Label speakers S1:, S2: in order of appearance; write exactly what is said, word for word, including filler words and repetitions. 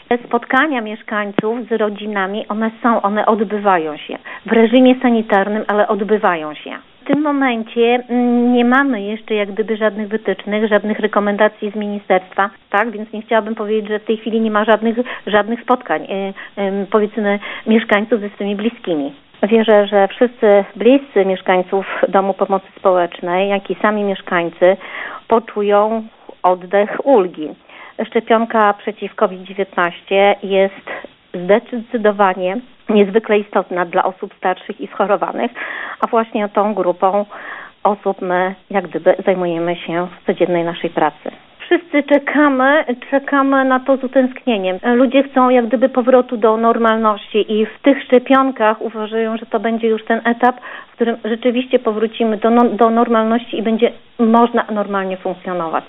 S1: Spotkania mieszkańców z rodzinami, one są, one odbywają się w reżimie sanitarnym, ale odbywają się. W tym momencie nie mamy jeszcze jak gdyby żadnych wytycznych, żadnych rekomendacji z ministerstwa, tak? Więc nie chciałabym powiedzieć, że w tej chwili nie ma żadnych, żadnych spotkań, yy, yy, powiedzmy, mieszkańców ze swymi bliskimi. Wierzę, że wszyscy bliscy mieszkańców Domu Pomocy Społecznej, jak i sami mieszkańcy poczują oddech ulgi. Szczepionka przeciw kowid dziewiętnaście jest zdecydowanie niezwykle istotna dla osób starszych i schorowanych, a właśnie tą grupą osób my jak gdyby zajmujemy się w codziennej naszej pracy. Wszyscy czekamy, czekamy na to z utęsknieniem. Ludzie chcą jak gdyby powrotu do normalności i w tych szczepionkach uważają, że to będzie już ten etap, w którym rzeczywiście powrócimy do, no, do normalności i będzie można normalnie funkcjonować.